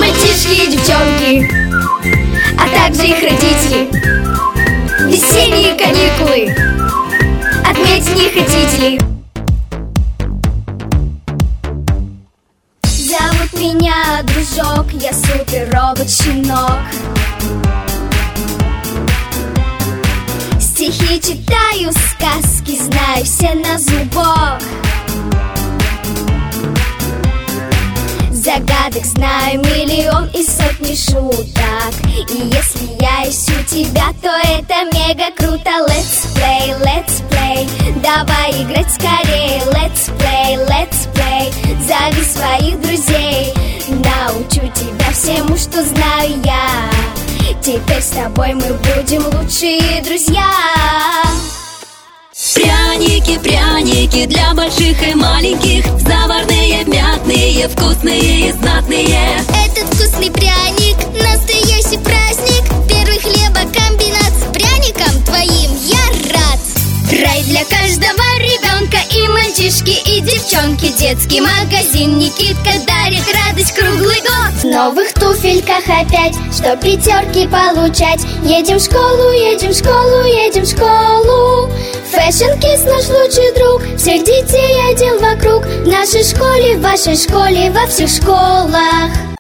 мальчишки и девчонки, а также их родители. Весенние каникулы отметить не хотите ли? Зовут меня дружок, я супер-робот-щенок. Стихи читаю, сказки знаю все на зубок. Загадок знаю миллион и сотни шуток. И если я ищу тебя, то это мега круто. Let's play, давай играть скорее. Let's play, зови своих друзей. Научу тебя всему, что знаю я. Теперь с тобой мы будем лучшие друзья. Пряники, пряники для больших и маленьких, заварные, мятные, вкусные и знатные. Этот вкусный пряник — настоящий праздник. Первый хлебокомбинат с пряником твоим я рад. Рай для каждого ребенка, и мальчишки, и девчонки. Детский магазин Никитка дарит радость круглый год. В новых туфельках опять, что пятерки получать. Едем в школу, едем в школу, едем в школу. Fashion Kids наш лучший друг, всех детей одел вокруг. В нашей школе, в вашей школе, во всех школах.